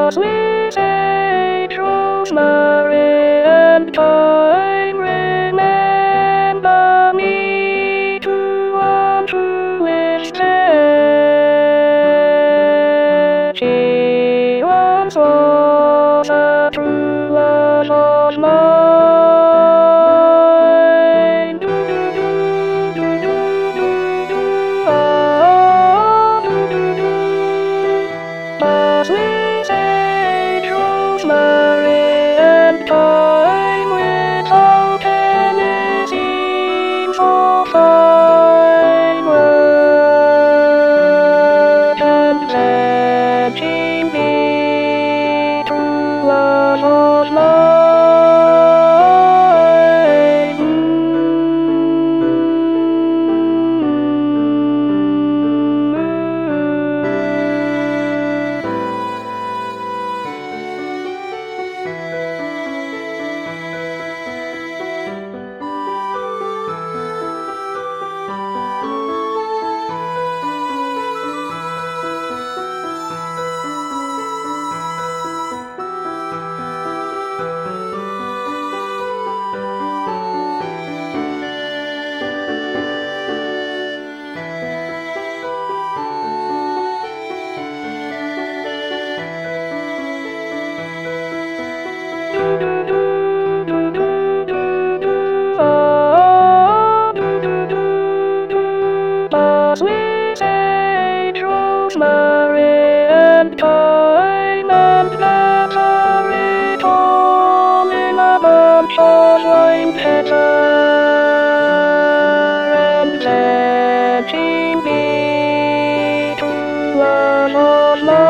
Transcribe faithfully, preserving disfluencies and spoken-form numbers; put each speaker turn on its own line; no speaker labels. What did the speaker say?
sweet sage, rosemary, and thyme, remember me to one who is dead. She once was a true love of mine. Do, do, do, do, do, do, do, ah, do, do, do. The sweet sage, rosemary, and thyme, without any seem so fine, work and pledging me true love of mine. Sweet sage, rosemary, and thyme, and peppery thyme in a bunch of lime pepper, and pledging me true love of mine.